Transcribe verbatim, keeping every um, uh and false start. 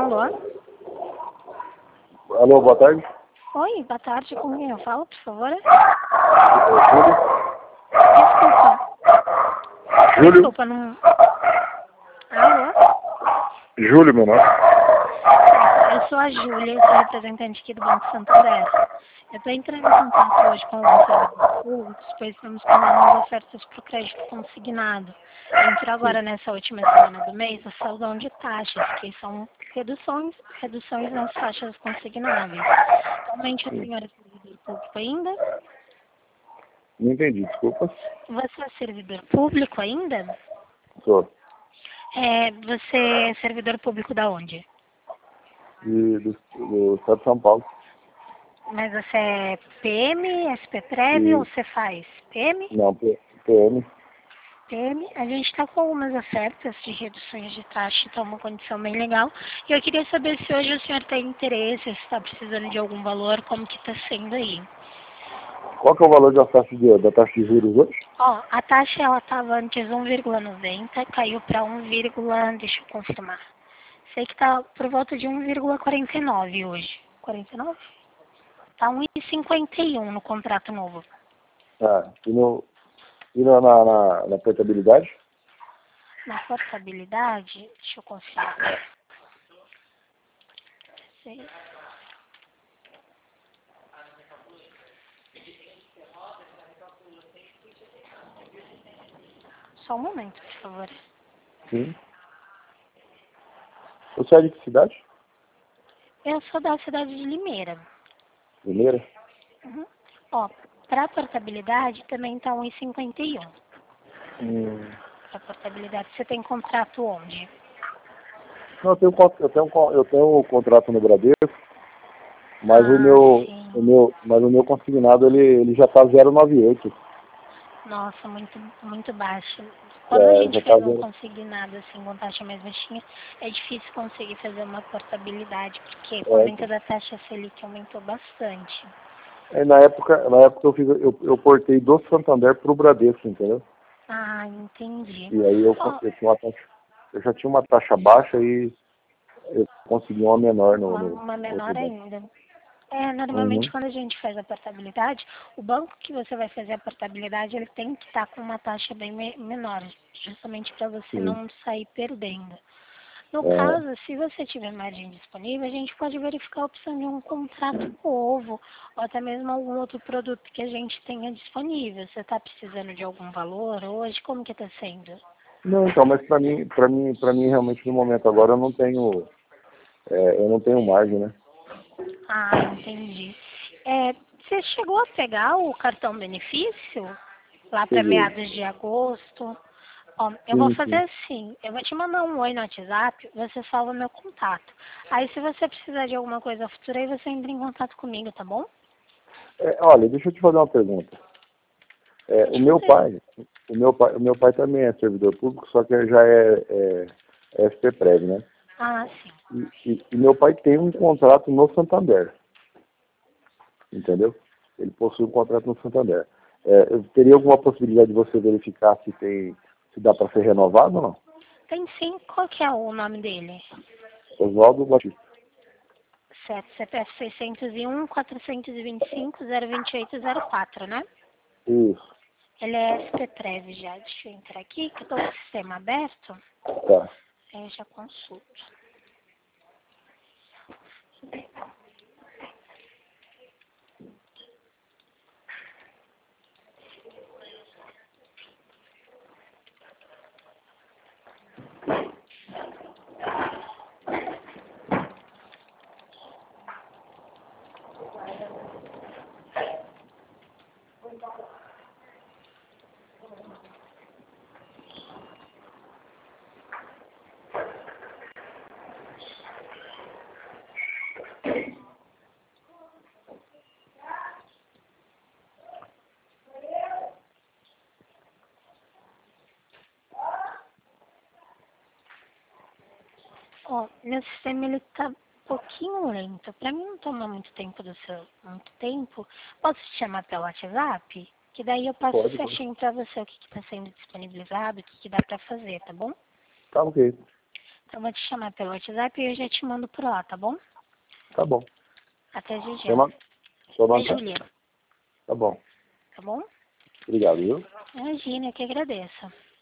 Alô? Alô, boa tarde. Oi, boa tarde. Com quem eu falo, por favor? É, Júlio. Desculpa. Júlio. Desculpa, não... Alô? Júlio, meu nome. Eu sou a Júlia, sou representante aqui do Banco Santander. Eu estou entrando em contato hoje com alguns servidores públicos, pois estamos com novas ofertas para o crédito consignado. Entrou agora nessa última semana do mês a saldão de taxas, que são reduções, reduções nas taxas consignáveis. Atualmente a senhora é servidor público ainda? Não entendi, desculpa. Você é servidor público ainda? Sou. É, você é servidor público da onde? E do, do estado de São Paulo. Mas você é P M, S P Prev E, ou você faz P M? não, P- PM. P M, a gente está com algumas ofertas de reduções de taxa, então uma condição bem legal. E eu queria saber se hoje o senhor tem interesse, se está precisando de algum valor, como que está sendo aí. Qual que é o valor da taxa de, da taxa de juros hoje? Ó, a taxa ela estava antes um vírgula noventa, caiu para um, deixa eu confirmar. Sei que está por volta de um vírgula quarenta e nove hoje. quarenta e nove? Está um vírgula cinquenta e um no contrato novo. Tá. E, no, e na, na, na, na portabilidade? Na portabilidade, deixa eu confirmar. Sei. Só um momento, por favor. Sim. Você é de que cidade? Eu sou da cidade de Limeira. Mineira? Uhum. Ó, para portabilidade também está um vírgula cinquenta e um. Hum. Para portabilidade, você tem contrato onde? Não, eu tenho, con- eu tenho, con- eu tenho um contrato no Bradesco, mas o Ah, meu, sim. o meu, mas o meu consignado ele, ele já está zero vírgula noventa e oito. Nossa, muito, muito baixo. Quando a É, gente já está faz um zero. consignado assim com taxa mais baixinha, é difícil conseguir fazer uma portabilidade, porque com o É, aumento da taxa Selic aumentou bastante. é, na época, na época eu fiz, eu, eu portei do Santander para o Bradesco, entendeu? Ah, entendi. E aí eu, Ó, eu tinha uma taxa, eu já tinha uma taxa baixa e eu consegui uma menor no, uma, no uma outro menor banco. ainda. É, normalmente Uhum. quando a gente faz a portabilidade, o banco que você vai fazer a portabilidade, ele tem que estar com uma taxa bem me menor, justamente para você Sim. não sair perdendo. No É, caso, se você tiver margem disponível, a gente pode verificar a opção de um contrato novo, ou até mesmo algum outro produto que a gente tenha disponível. Você está precisando de algum valor hoje? Como que está sendo? não, então, mas para mim, para mim, para mim realmente no momento agora eu não tenho, é, eu não tenho margem, né? Ah, entendi. É, você chegou a pegar o cartão benefício lá para Peguei. meados de agosto? Ó, eu vou Sim, fazer sim. assim, eu vou te mandar um oi no WhatsApp, você salva meu contato. Aí se você precisar de alguma coisa futura, aí você entra em contato comigo, tá bom? É, olha, deixa eu te fazer uma pergunta. É, o Pode meu fazer. pai, o meu pai, o meu pai também é servidor público, só que já é, é, é S P Prev, né? Ah, sim. E, e, e meu pai tem um contrato no Santander, entendeu? Ele possui um contrato no Santander. É, eu teria alguma possibilidade de você verificar se tem, se dá para ser renovado ou não? Tem sim, qual que é o nome dele? Oswaldo Batista. Certo, C P F seiscentos e um, quatrocentos e vinte e cinco, zero vinte e oito zero quatro, né? Isso, Ele é S P Prev já. Deixa eu entrar aqui, que eu tô com o sistema aberto. tá. Aí eu já consulto. Ó, meu sistema ele tá um pouquinho lento. Pra mim não toma muito tempo do seu, muito tempo. Posso te chamar pelo WhatsApp? Que daí eu passo Pode, pode. certinho pra você o que que tá sendo disponibilizado, o que que dá pra fazer, tá bom? Tá ok. Eu vou te chamar pelo WhatsApp e eu já te mando por lá, tá bom? Tá bom. Até já. Chama, seu É nome tá? Júlia, Tá bom. tá bom? Obrigado, viu? Imagina, eu que agradeço.